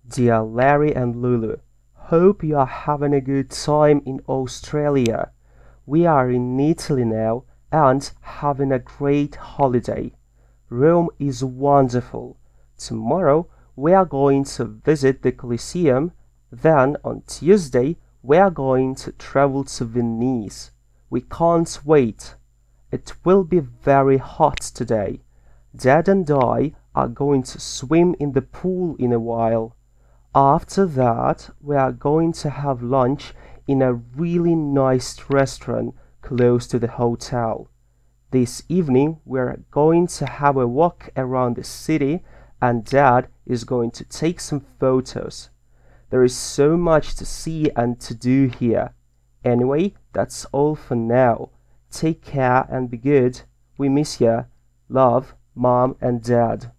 Dear Larry and Lulu, hope you are having a good time in Australia. We are in Italy now and having a great holiday. Rome is wonderful. Tomorrow we are going to visit the Colosseum. Then on Tuesday we are going to travel to Venice. We can't wait. It will be very hot today. Dad and I are going to swim in the pool in a while. After that, we are going to have lunch in a really nice restaurant close to the hotel. This evening, we are going to have a walk around the city, and Dad is going to take some photos. There is so much to see and to do here. Anyway, that's all for now. Take care and be good. We miss you. Love, Mom and Dad.